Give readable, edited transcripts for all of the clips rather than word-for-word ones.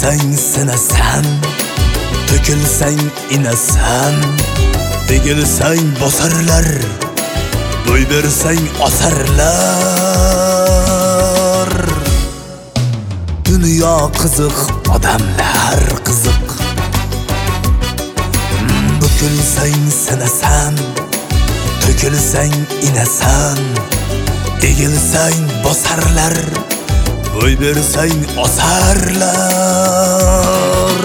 Egilsang sinasan, to'kilsang inasan, egilsang bosarlar, bo'y bersang osarlar. Dunyo qiziq, odamlar qiziq. Bukilsang sinasan, to'kilsang inasan, egilsang bosarlar, bo'y bersang osarlar.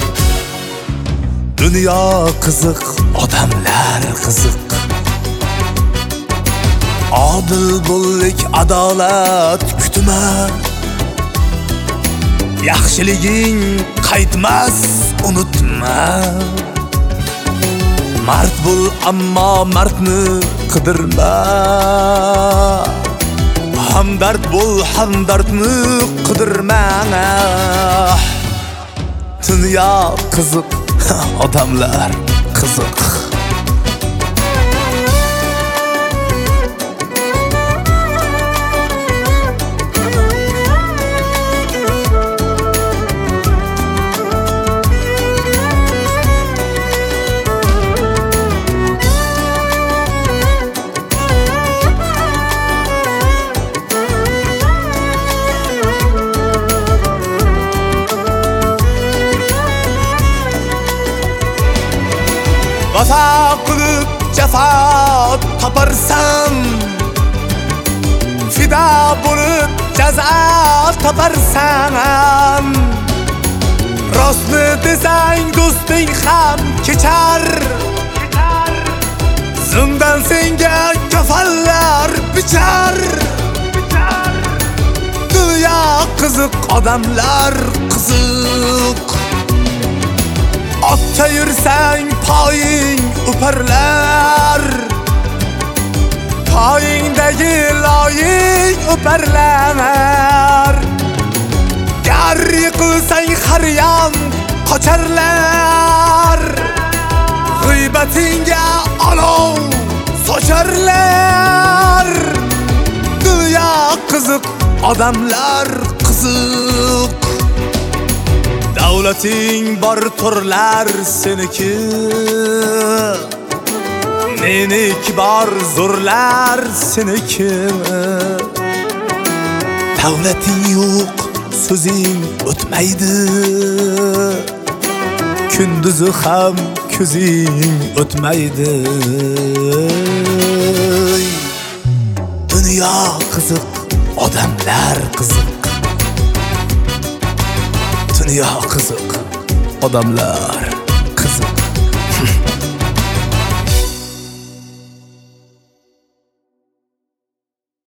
Dunyo qiziq, odamlar qiziq. Adil bo'llik, adolat kutma. Yaxshiliging qaytmas, unutma. Mard bo'l, ammo mardni qidirma. Hamdard bo'l, hamdardni qidirma. Dunyo qiziq, odamlar qiziq. Vafa qilib jafo toparsan, fida bo'lib jazo toparsan. Rostni desang do'sting ham kechar, zimdan senga kafallar bichar. Dunyo qiziq, odamlar qiziq. Otda yursang poying uparlar, poyingdagi loying uparlar. Gar yiqilsang har yon qocharlar, g'iybatingga olov socharlar. Dunyo qiziq, odamlar qiziq. Davlating bor turlar seniki, meniki bor zo'rlar seniki. Davlating yo'q, so'zing o'tmaydi, kunduzi ham ko'zing o'tmaydi. Dunyo qiziq, odamlar qiziq. Dunyo qiziq, odamlar